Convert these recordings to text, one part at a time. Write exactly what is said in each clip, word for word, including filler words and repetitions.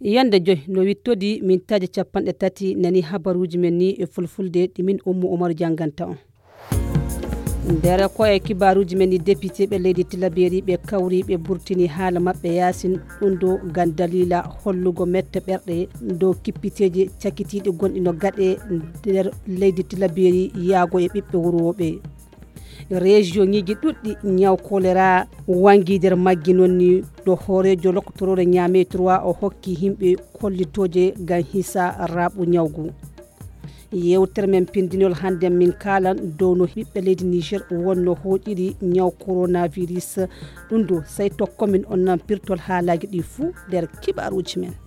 yande joy no wittodi min taji capanɗe tati nani habaruji men ni e fulfulde ɗimin Ummu Umaru janganta on. Ndere ko e kibaruji men ni député ɓe leydi Tillaberi ɓe kawri ɓe burtini haala maɓɓe Yasin ɗum do gan dalila hollugo mette ɓerɗe dow kippiteje cakkitiɗe gonɗi no gaɗe nder leydi Tillaberi yaago e ɓiɓɓe wurwoɓe. Région ñiji ɗuɗɗi ñaw choléra wangi nder maggi nonni ɗo hoorejo lokotorore ñaame trois o hokki himɓe kollitoje gan hisa raɓu ñawgu. Yewtere men pindinol hande min kalan dow no ɓiɓɓe leydi Niger wonno hoƴiri ñaw coronavirus ɗum do say tokkomin on nan pirtol haalaji ɗi fuu nder kibaruji men.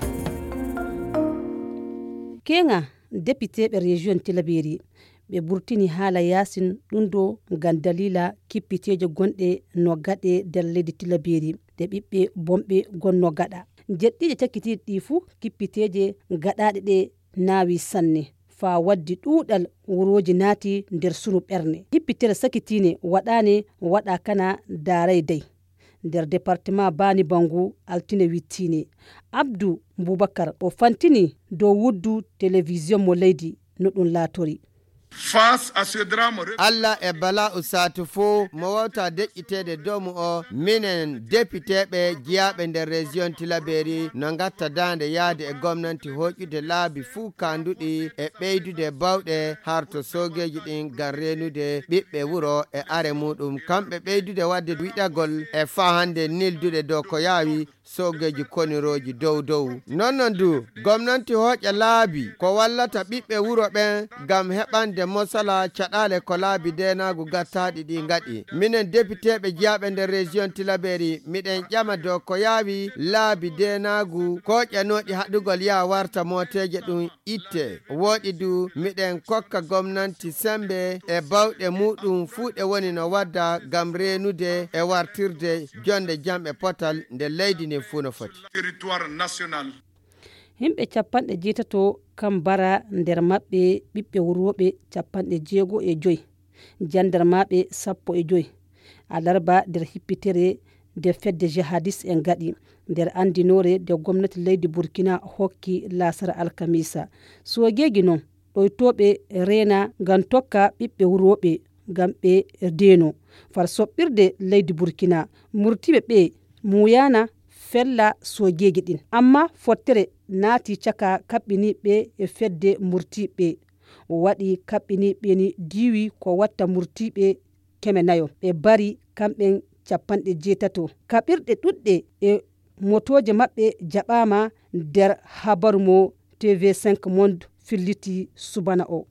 Kenga député ɓe région Tillaberi ɓe burtini haala Yasin ɗum do gan dalila kippiteje gonɗe no gaɗe nder leydi Tillaberi de ɓiɓɓe bomɓe gonno gaɗa. Jeɗɗiɗe cakkitiɗe ɗi fuu kippiteje gaɗaɗe ɗe naawi sanne fa waddi ɗuuɗal wuroji naati nder sunu ɓerne. Hippitere sakitine waɗane waɗa kana daaray dey nder département Bani Bangu altine wittine. Abdou Boubacar o fantini dow wuddu télévision mo leydi no ɗum laatori. Face à ce drame, Allah e bala usatu fo mo wawta deƴƴitede dow mu o minen député ɓe jiyaɓe nder région Tillaberi no gatta dande yaade e gomnanti hoƴude laabi fuu kanduɗi e ɓeydude bawɗe harto sogeji ɗin gam renude ɓiɓɓe wuro e are muɗum kamɓe ɓeydude wadde wiɗagol e fa hande nildude dow ko yaawi sogeji koniroji dow dow. Nonnon du gomnanti hoƴa laabi ko wallata ɓiɓɓe wuro ɓen gam heɓande mosala caɗale ko laabi denagu gattaɗi ɗi gaɗi. Minen député ɓe jiyaɓe nder région Tillaberi miɗen ƴama dow ko yaawi laabi denagu koƴanoɗi haɗugol ya warta moteje ɗum itte. Woɗi du miɗen kokka gomnanti sembe e bawɗe muɗum fuuɗe woni no wadda gam renude e wartirde jonde jamɓe potal nde leydi ni fuu no foti. Territoire national. Himɓe capanɗe jeetato kam bara nder maɓɓe ɓiɓɓe wurwoɓe capanɗe jeego e joyi jandarmaɓe sappo e joyi alarba nder hippitere de fedde jihadis en gaɗi nder andinore de gomnati leydi Burkina hokki lasara alkamisa. Sogeji noon ɗoytoɓe rena gam tokka ɓiɓɓe wurwoɓe gam ɓe deno far soɓɓirde leydi Burkina murtiɓe ɓe muyana fella sogeji ɗin amma fottere naati caka kaɓɓiniɓe e fedde murtiɓe waɗi kaɓɓiniɓe ni diwi ko watta murtiɓe keme nayo ɓe bari kamɓen capanɗe jeetato kaɓirɗe ɗuɗɗe e motoje maɓɓe jaɓama nder habaru mo T V cinq Monde filliti subana o.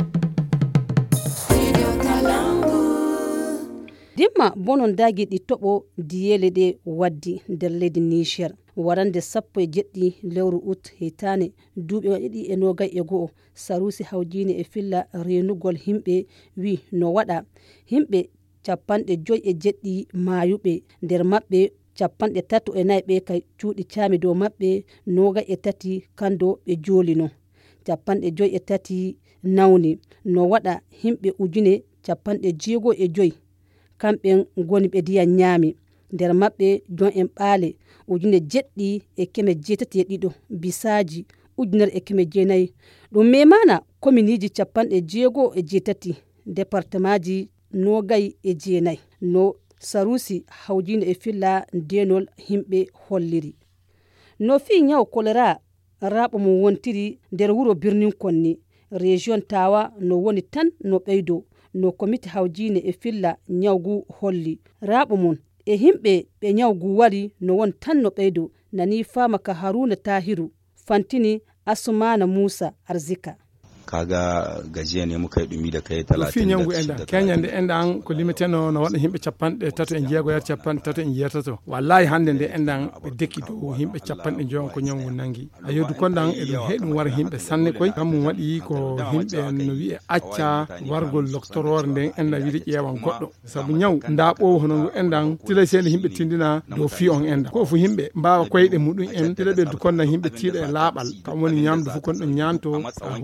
Dimma bonon dagi ɗi toɓo diyele ɗe waddi nder leydi Niger warande sappo e jeɗɗi lewru ut hitane duuɓe waɗiɗi e nogay e go'o Sarusi hawjine e filla renugol himɓe wi no waɗa himɓe capanɗe joyi e jeɗɗi mayuɓe nder maɓɓe capanɗe tato e nayi ɓe kay cuuɗi caami dow maɓɓe nogay e tati kando ɓe jooli no capanɗe joyi e tati nawni no waɗa himɓe ujune capanɗe jeego e joyi kamɓen goni ɓe diya ñaami nder maɓɓe jon en ɓaale ujune jeɗɗi e keme jeetati e ɗiɗo bisaji ujunere e keme jeenayi ɗum memana commune ji capanɗe jeego e jeetati département ji nogayi e jeenayi no Sarusi hawjine e filla ndenol himɓe holliri no fi ñaw choléra raɓo mo wontiri nder wuro birnin konni région Tawa no woni tan no ɓeydo no komite hawjine e filla ñawgu holli raɓo mum e himɓe ɓe ñawgu wari no won tan no ɓeydo nani famaka Haruna Tahiru fantini Asumana Musa Arzika. kaga gajiya ne muka yi dumi da kai talatin da shida Kenya da endan ko limite no no wada himbe capanɗe tato en jeego yar capan tato en jiyatato wallahi hande nde endan be dekki do himbe capanɗe joon ko nyangu nangi ayodu kondan e dum hedum war himbe sanne koy kam wadi ko himbe no wi acca wargol doctoror nden endan wiide ƴeewan goddo sabu nyaw ndaabo hono endan tile sel himbe tindina do fi on endan ko fu himbe mbaawa koyde mudum en tile be du kondan himbe tiida e laabal kam woni nyamdu fu kon do nyanto sa hoji dum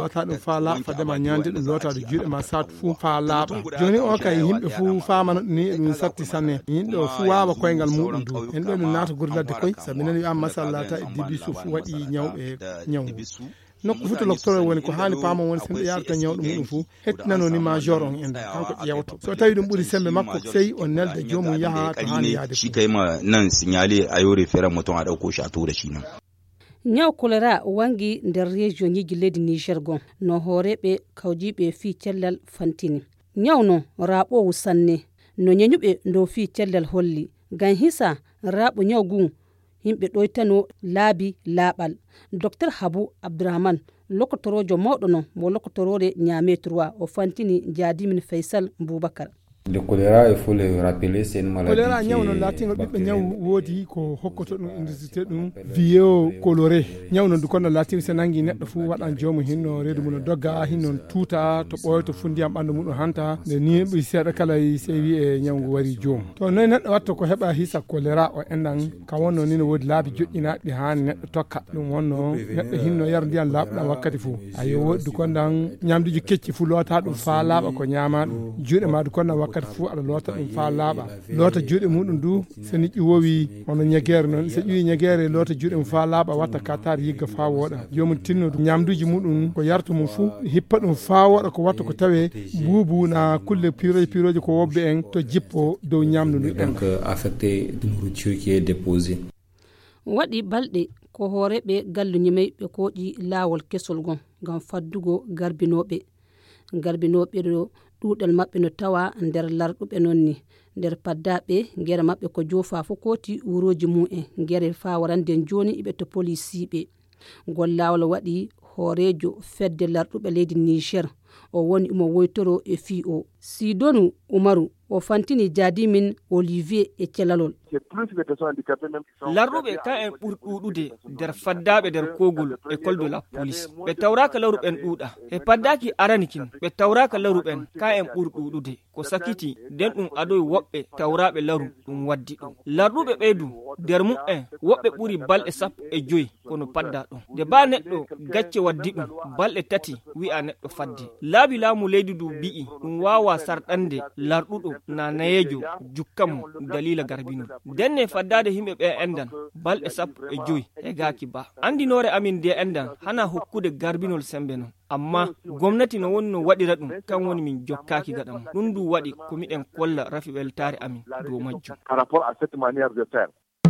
lota ɗum fa laaɓa fadema ñande ɗum lotade juuɗe ma satu fuu fa laaɓa joni o kay yimɓe fuu famana ni ɗum satti sanne yimɓe o fuu wawa koyngal muɗum du en ɗo ɗum naata guri ladde koy sabi nani wiyama masallata e dibisu fuu waɗi ñawɓe ñaw nokku fu to docteur woni ko haani paama woni sen ɗo yarata ñawɗo muɗum fuu hettinano ni major on enda kanko ƴewto so tawi ɗum ɓuuri sembe makko sey o nelde jomum yaha to haani yaade shi kai ma nan signalé a yore fere mutum a ɗauko shi a tura shi nan ñaw kolera wangi nder région ñiji leydi niger gon no hooreɓe kawjiɓe fii cellal fantini ñaw no raaɓowu sanne no ñeñuɓe dow fii cellal holli ngam hisa raaɓo ñaw gun yimɓe ɗoytano laabi laaɓal docteur Habu Abdourahmane lokotorojo mawɗo non mo lokotorore Niamey trois o fantini Jadimin Faisal Boubacar. Le choléra, il faut le rappeler, c'est une maladie. Choléra ñaw non latingo ɓiɓɓe ñaw woodi ko hokkoto ɗum indisité ɗum vieux coloré ñaw non du kono latin so nangi neɗɗo fuu waɗan joomu hinno reedu mum no dogga hinno tuuta to ɓooyto fu ndiyam ɓanndu mum hanta nde ni ɓuri seeɗa kala se wi e ñaw ngu wari joomu to noyi neɗɗo watta ko heɓa hisa choléra o enɗan ka wonno ni no woodi laabi joƴƴinaɗi ɗi haani neɗɗo tokka ɗum wonno neɗɗo hinno yara ndiyam laaɓɗam wakkati fuu ayo woodi du kondan ñamduji kecci fuu loota ɗum faa laaɓa ko ñaama ɗum juuɗe ma du kondan wakkati fuu aɗa loota ɗum faa laaɓa loota juuɗe muɗum du so ni ƴiwowi hono ñegere noon so ƴiwi ñegere loota juuɗe mum faa laaɓa watta katar yigga faa wooɗa jomum tinno ñamduji muɗum ko yartu mum fuu hippa ɗum faa woɗa ko watta ko tawe buubu na kulle piroji piroji ko wobbe en to jippo dow ñamdu ndu donc affecté de nourriture qui est déposée waɗi balɗe ko hooreɓe galluñimey ɓe kooƴi laawol kesol gon ngam faddugo garbinoɓe garbinoɓe ɗo ɗuuɗal maɓɓe no tawa nder larɗuɓe noon ni nder paddaɓe gere maɓɓe ko joofa fo kooti wuroji mu'en gere fa waranden joni iɓe to policiɓe gollawol waɗi hoorejo fedde larɗuɓe leydi Niger o woni mo woytoro e fii o Sidonu Umaru o fantini Jadimin Olivier e celalol larɗuɓe ka en ɓuri ɗuɗude nder faddaɓe nder kogol école de la police ɓe tawraka laruɓen ɗuuɗa e paddaki aranikin ɓe tawraka laruɓen ka en ɓuri ɗuɗude ko sakiti nden ɗum adoy woɓɓe tawraɓe laru ɗum waddi ɗum larɗuɓe ɓeydu nder mum'en woɓɓe ɓuri balɗe sappo e joyi kono padda ɗum nde ba neɗɗo gacce waddi ɗum balɗe tati wi'a neɗɗo faddi laabi laamu leydi du bi'i ɗum wawa sarɗande larɗuɗo na nayejo jukkamo dalila garbinol denne faddade himɓe ɓe endan balɗe sappo e joyi e gaki ba andinore amin de endan hana hokkude garbinol sembe non amma gomnati no woni no waɗira ɗum kan woni min jokkaki gaɗa mum ɗum du waɗi ko miɗen kolla rafi weltare amin dow majjum par rapport à cette manière de faire.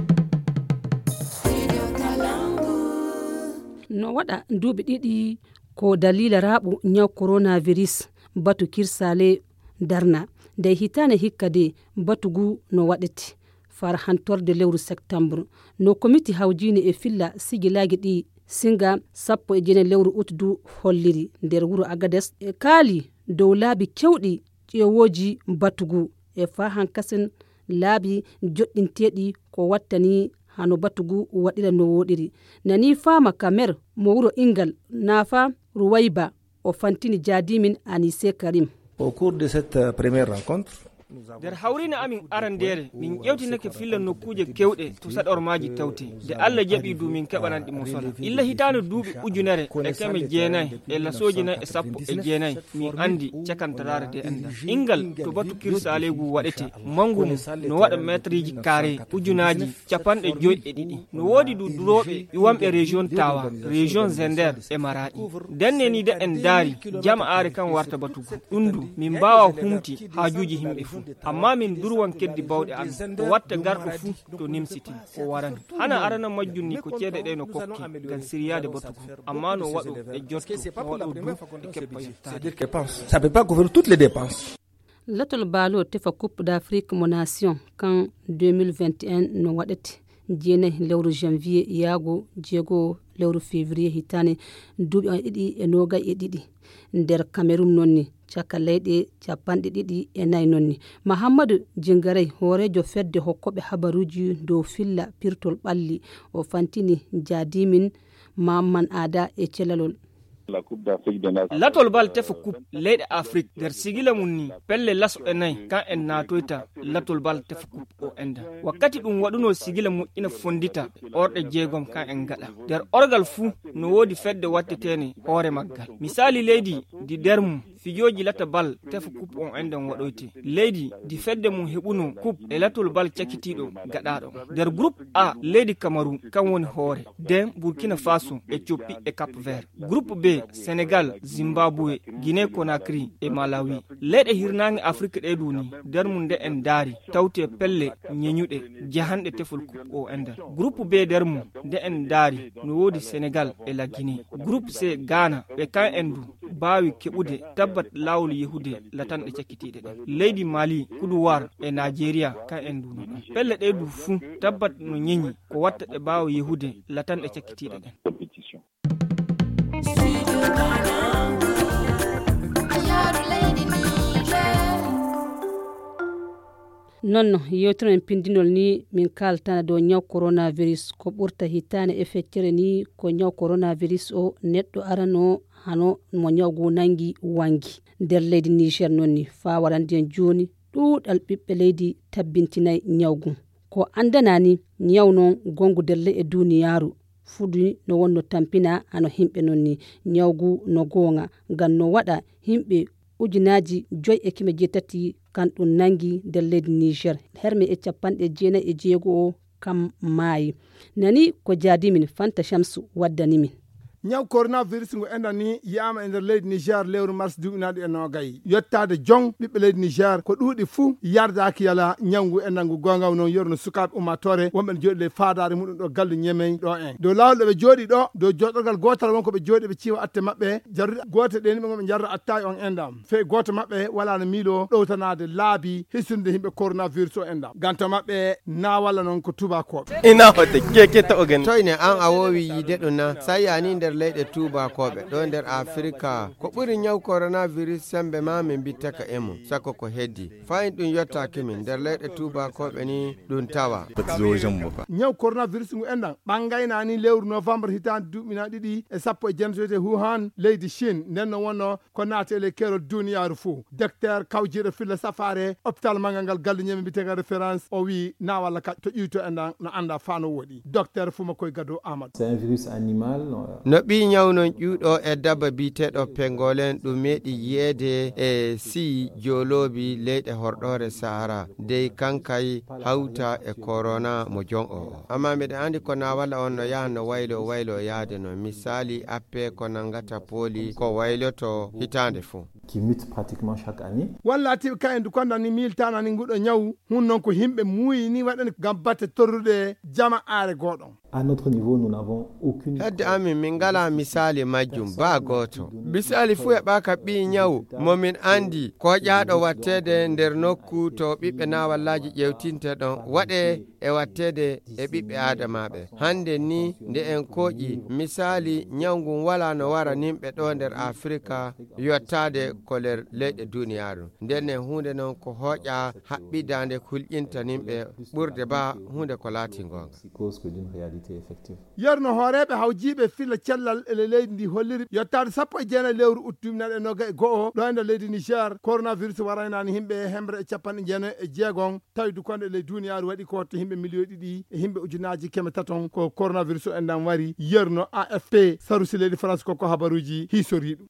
no waɗa duuɓi ɗiɗi ko dalila raaɓo ñaw coronavirus batu kirsale darna nde hitane hikka de batugu no waɗete fara hantorde lewru septembre no komiti hawjini e filla sigilagi ɗi singa sappo e jene lewru utdu holliri nder wuro Agades e kaali dow laabi kewɗi ƴeewoji batugu e fa hankasen laabi joɗɗinteɗi ko wattani hano batugu waɗira no woɗiri nani fama kamer mo wuro Ingal nafa Ruwayba o fantini Jadimin Anise Karim. Au cours de cette première rencontre, nder hawrina amin arandere min ƴewtinake filla nokkuje kewɗe to saɗormaji tawte nde Allah jaɓi du min keɓananɗi mo sola illa hitande duuɓi ujunere e teme jeenayyi e lasoji nayi e sappo e jeenayyi min andi cakantarare de enda Ingal to batu kirsalegu waɗete mangu mum no waɗa métre ji carré ujunaji capanɗe joyi e ɗiɗi no woodi du duroɓe iwamɓe région Tawa région Zender e Maradi denne ni de en daari jama are kan warta batugo ɗum du min mbawa humti haajuji himɓe fuu amma min durwan keddi bawɗe am ko watta garɗo fuu to nimsiti o warani hana arana majjunni ko ceede ɗe no kokki ngam siriyade batugo amma no waɗo e jotto no waɗo du e keppa yettade ça peut pas couvrir toutes les dépenses. Latol baalo tefa coupe d'Afrique mo nation kan deux mille vingt et un no waɗete jeenayi lewru janvier yaago jeego lewru février hitane duuɓi on ɗiɗi e nogay e ɗiɗi nder Cameroun nonni caka leyɗe capanɗe ɗiɗi e nayi nonni Mahamadou Djingaray hoorejo fedde hokkoɓe habaruji dow filla pirtol ɓalli o fantini Jadimin Mamman Ada e celalol. latol bal tefu coupe leyɗe afrique nder sigila mum ni pelle lasɗe nayyi kan en natoyta latol bal tefu coupe o enda wakkati ɗum waɗuno sigila moƴƴina fondita orɗe jeegom kan en gaɗa nder orgal fuu no woodi fedde wattetene hoore maggal misali leydi di nder mum fijoji lata bal tefu coupe on enden waɗoyte leydi di fedde mum heɓuno coupe e latol bal cakitiɗo gaɗaɗo nder groupe A leydi Cameroun kan woni hoore nden Burkina Faso Éthiopie e Cap Vert groupe B Sénégal Zimbabwe Guinée Conakry e Malawi leyɗe hirnange Afrique ɗe duni nder mum nde en daari tawte pelle ñeñuɗe jahanɗe tefol coupe o ender groupe B nder mum nde en daari no woodi Sénégal e la Guinée groupe C Ghana ɓe kan endu baawi keɓude tabbat lawol yehude latanɗe cakkitiɗe ɗen leydi Mali Koudoir e Nigeria kan en duno ɗon pelle ɗe du fuu tabbat no ñeñi ko watta ɗe baawa yehude latanɗe cakkitiɗe ɗen nonno yewtiren pindinol ni min kaltana dow ñaw coronavirus ko ɓurta hitane e feccere ni ko ñaw coronavirus o neɗɗo arano hano mo ñawgu nangi wangi nder leydi Niger nonni fa waɗanden joni ɗuɗal ɓiɓɓe leydi tabbintinayi ñawgu ko andanani ñaw non gongu delle e duniyaru fuɗi no wonno tampina hano himɓe nonni ñawgu no gonga ngam no waɗa himɓe ujunaji joyi e kime jeetati kan ɗum nangi nder leydi Niger herme e capanɗe jeenayi e jeego o kam maayi nani ko jaadimin Fanta Shamsu waddanimin ñaw coronavirus ngo enda ni yiyama e nder leydi Niger lewru mars duuɓinaɗo e nogayi yettade jong ɓiɓɓe leydi Niger ko ɗuuɗi fuu yardaki yala ñawngu endangu gongaw noon yorno sukaɓe ummatore wonɓe ne jooɗi le fadare muɗum ɗo gallu ñemeñ ɗo en dow lawol ɗo ɓe jooɗi ɗo dow joɗorgal gotal wonko ɓe jooɗi ɓe ciwa atte mabɓe jarruɗe gote ɗeni ɓe ɓe jarra attaji on endam fe goto mabɓe wala no miilo ɗowtanade laabi hissude himɓe coronavirus o endam ganto mabɓe na walla noon ko tubakoɓe ina hote keke to ogen toyne an a wowi yide ɗum na sa yani nder leyɗe tubakoɓe ɗo nder afrika ko ɓuri ñaw coronavirus sembe ma min bittaka emo sako ko heddi fayin ɗum yottaki min nder leyɗe tubakoɓe ni ɗum tawa ñaw coronavirus ngu endan ɓangaynani lewru novembre hitande duuɓina ɗiɗi e sappo e jeenatoyte Wuhan leydi Chine nden no wonno ko naate le kerol duniyaru fou docteur kawjiɗo filla safare hôpital mangal ngal gallu ñemi mbitega référence o wi na walla ka to ƴiwto endan no anda fa no woɗi docteur fuma koye gado Amadou c'est un virus animal no ɓi ñaw non ƴuuɗo e dabba biteɗo pengolen ɗum meɗi yiyede e si jolobi leyɗe horɗore Sahara dey kankay hawta e corona mo jon o amma mbiɗa andi ko na walla on no yaha no waylo waylo yaade no misali appe ko nangata pooli ko wayloto hitande fuu qui mute pratiquement chaque année walla tiɓe ka en du kondani miltanani nguɗo ñaw hun noon ko himɓe muuyi ni waɗani gam batte torrude jama aare goɗon à notre niveau nous n'avons aucune hedde amin min ngala misali majjum ba goto misali fuu e ɓaka ɓi ñaw momin andi ko ƴaɗo wattede nder nokku to ɓiɓɓe nawallaji ƴewtinte ɗon waɗe e wattede e ɓiɓɓe adamaɓe hande ni nde en koƴi misali ñawgu wala no wara nimɓe ɗo nder afrika yottade ko ler leyɗe duniyaru nden hunde noon ko hoƴa haɓɓidande hulƴinta nimɓe ɓurde ba hunde ko laati gonga yerno hooreɓe hawjiɓe filla cellal ele leydi ndi holliri yettade sappo e jeenayi lewru uttuminaɗe noga e go'o ɗo e nder leydi Niger coronavirus waraynani himɓe hembre e capanɗe jeenayi e jeegon tawi dukonde leydi duniyaru waɗi ko to himɓe million ɗiɗi e himɓe ujunaji keme taton ko coronavirus o endan wari yerno A F P sarusi leydi France koko habaruji hisoriɗum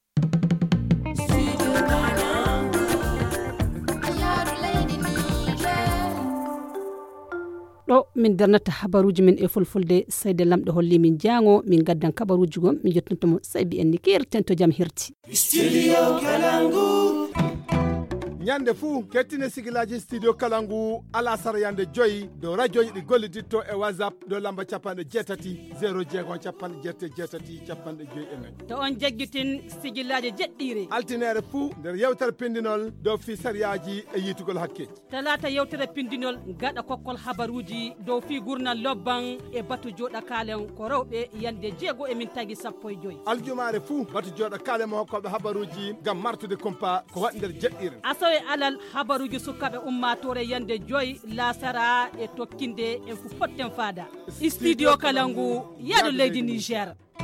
ɗo min darnata habaruji min e fulfulde sayde lamɗo holli min jango min gaddan kabaruji gon min yettantomo saybi en ni kerten to jam hirti studio Kalangu ñande fuu kettine sigilaji studio Kalangu ala sara yande joyi dow radio ji ɗi golliditto e whatsapp dow lamba capanɗe jeetati zéro jeegon capanɗe jeette jeetati capanɗe joyi e nayyi to on jagguitin sigillaji jeɗɗire altinere fuu nder yewtere pindinol dow fisariyaji e yitugol hakke talata yewtere pindinol gaɗa kokkol habaruji dow fi gurnal lobban e batu joɗa kalen ko rewɓe yande jeego e min tagui sappo e joyi aljumare fuu batu joɗa kalen mo hokkoɓe habaruji gam martude compa ko waɗi nder jeɗɗire aso e alal habaruji sukaɓe ummatore yande joyi lasara e tokkinde en fu potten fada studio Kalangu yaɗo leydi Niger.